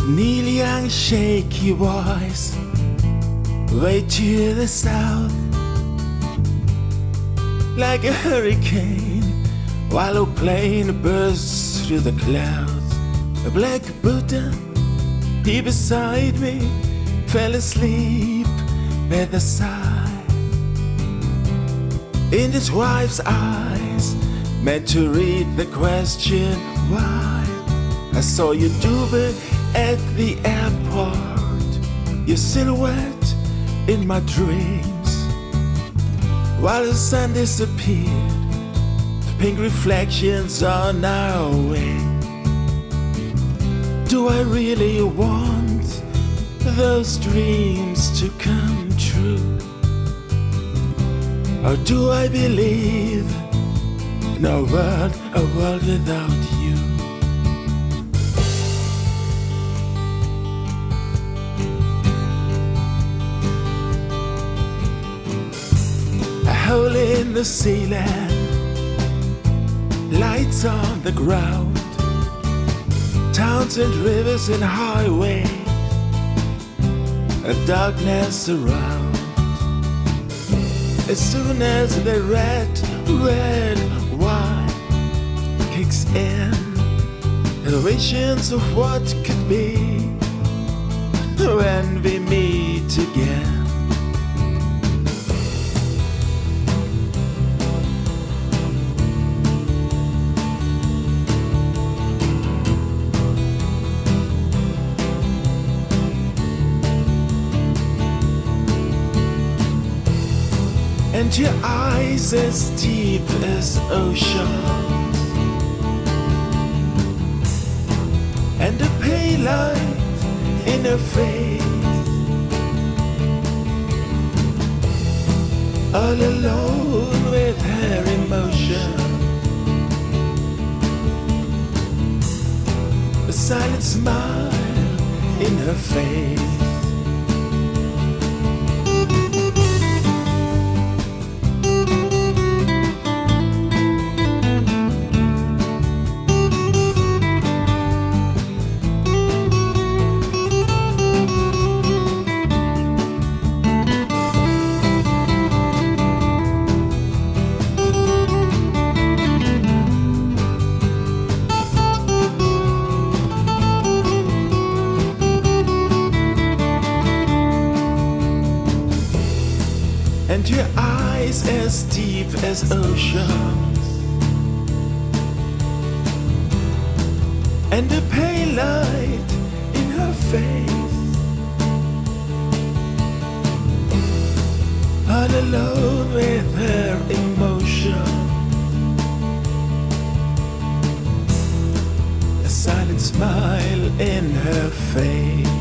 Neil Young's shaky voice way to the south, like a hurricane while a plane bursts through the clouds. A black Buddha, he beside me, fell asleep by the side. In his wife's eyes, meant to read the question why. I saw you do it at the airport, your silhouette in my dreams. While the sun disappeared, the pink reflections on our way. Do I really want those dreams to come true? Or do I believe in a world without you? A hole in the ceiling, lights on the ground, towns and rivers and highways, a darkness around. As soon as the red wine kicks in, the visions of what could be when we meet again. And your eyes as deep as oceans, and a pale light in her face, all alone with her emotion. A silent smile in her face. And your eyes as deep as oceans, and a pale light in her face, all alone with her emotion. A silent smile in her face.